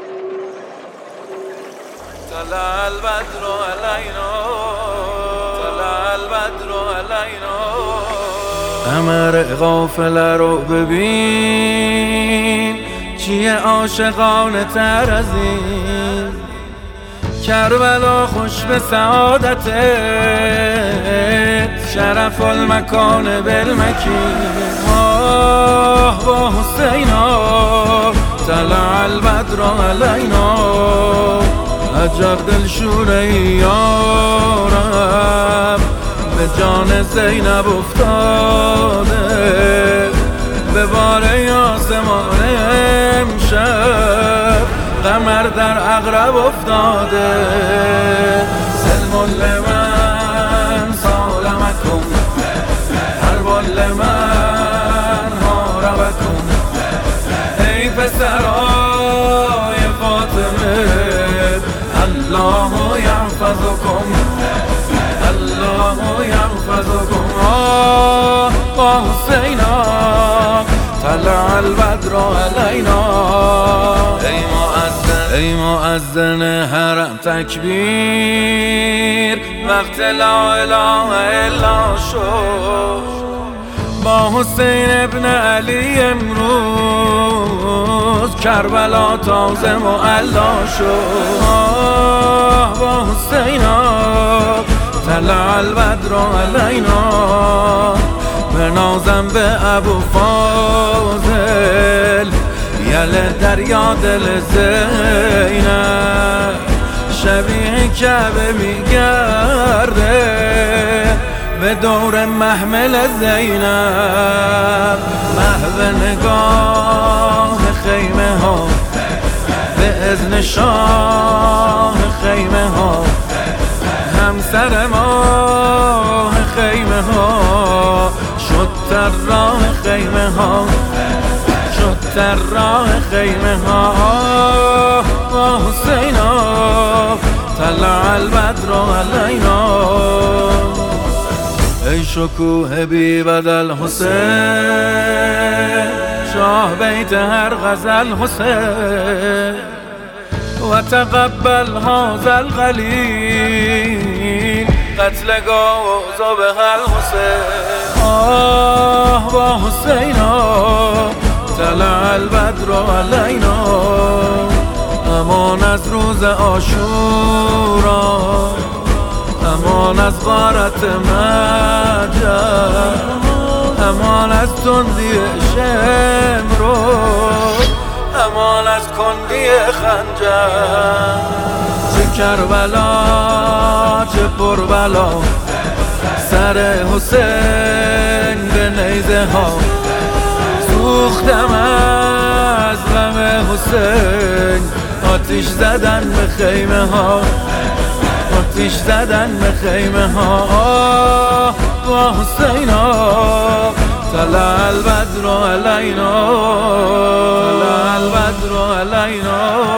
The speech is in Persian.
طلع البدر علينا، طلع البدر علينا. قمر قافله رو ببین، چیه عاشقانه تر از این؟ کربلا خوش به سعادتت، شرف المکان بالمکین. آه با حسینا، طلع البدر علینا. عجب دلشوره یارم، به جان زینب افتاده، به باره آسمان امشب قمر در عقرب افتاده. سلم لمن سالمکم، حرب لمن حاربکم. ای پسرای فاطمه، الله یحفظکم، الله یحفظکم. با حسینا، طلع البدر علینا. ای مؤذن حرم تکبیر، وقت لا اله الا شد. با حسین ابن علی امروز کربلا تازه معلا شد. با حسینا، طلع البدر علینا. بنازم به ابو فاضل، یله دریا دل زینب. شبیه کعبه میگرده به دور محمل زینب. محو نگاه خیمه ها، به اذن شاه خیمه ها. همسر ماه خیمه ها، شد طراح خیمه ها، شد طراح خیمه ها. با حسینا، طلع البدر علینا. ای شکوه بی بدل حسین، شاه بیت هر غزل حسین. و تقبل هذا القلیل، قتلگاه و ذبح الحسین. آه با حسینا، طلع البدر علینا. امان از روز عاشورا، امان از غارت مجد، امان از تندی شمرو، امان از کندی خنجر. چه کربلا چه پربلا، سر حسین به نیزه ها. سوختم از غم حسین، آتیش زدن به خیمه ها، آتیش زدن به خیمه ها. با حسینا، طلع البدر علینا، طلع البدر علینا.